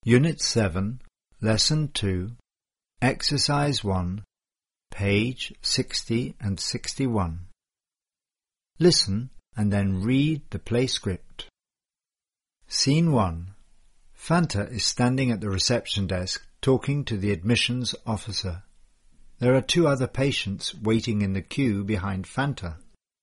Unit 7, Lesson 2, Exercise 1, page 60 and 61. Listen and then read the play script. Scene 1. Fanta is standing at the reception desk talking to the admissions officer. There are two other patients waiting in the queue behind Fanta.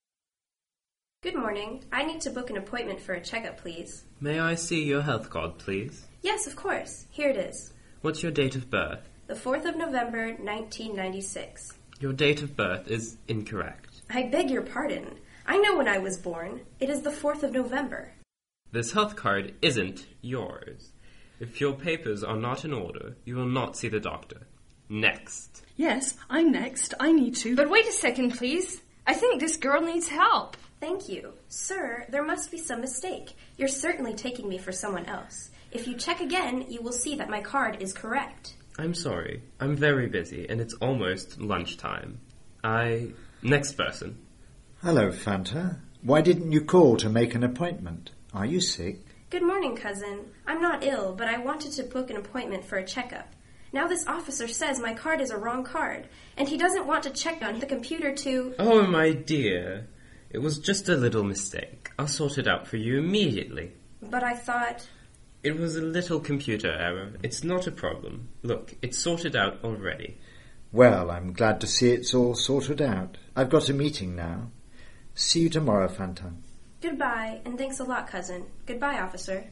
Good morning. I need to book an appointment for a checkup, please. May I see your health card, please? Yes, of course. Here it is. What's your date of birth? The 4th of November, 1996. Your date of birth is incorrect. I beg your pardon. I know when I was born. It is the 4th of November. This health card isn't yours. If your papers are not in order, you will not see the doctor. Next. Yes, I'm next. I need to... But wait a second, please. I think this girl needs help. Thank you. Sir, there must be some mistake. You're certainly taking me for someone else. If you check again, you will see that my card is correct. I'm sorry. I'm very busy, and it's almost lunchtime. Next person. Hello, Fanta. Why didn't you call to make an appointment? Are you sick? Good morning, cousin. I'm not ill, but I wanted to book an appointment for a checkup. Now this officer says my card is a wrong card, and he doesn't want to check on the computer to... Oh, my dear. It was just a little mistake. I'll sort it out for you immediately. But I thought... It was a little computer error. It's not a problem. Look, it's sorted out already. Well, I'm glad to see it's all sorted out. I've got a meeting now. See you tomorrow, Fanta. Goodbye, and thanks a lot, cousin. Goodbye, officer.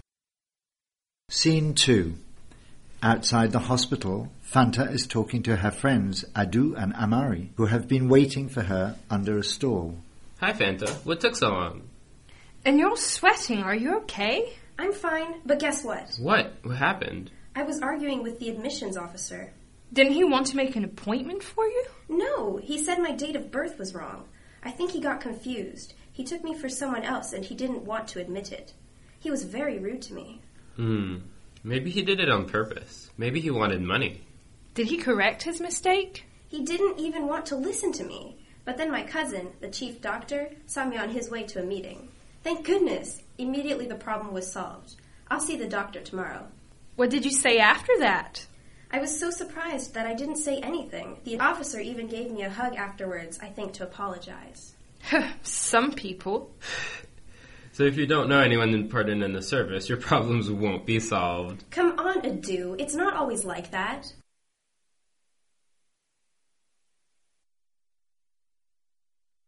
Scene 2. Outside the hospital, Fanta is talking to her friends Adu and Amari, who have been waiting for her under a stall. Hi, Fanta. What took so long? And you're sweating. Are you okay? I'm fine, but guess what? What? What happened? I was arguing with the admissions officer. Didn't he want to make an appointment for you? No, he said my date of birth was wrong. I think he got confused. He took me for someone else and he didn't want to admit it. He was very rude to me. Maybe he did it on purpose. Maybe he wanted money. Did he correct his mistake? He didn't even want to listen to me. But then my cousin, the chief doctor, saw me on his way to a meeting. Thank goodness! Immediately the problem was solved. I'll see the doctor tomorrow. What did you say after that? I was so surprised that I didn't say anything. The officer even gave me a hug afterwards, I think, to apologize. Some people. So if you don't know anyone important in the service, your problems won't be solved. Come on, Adu. It's not always like that.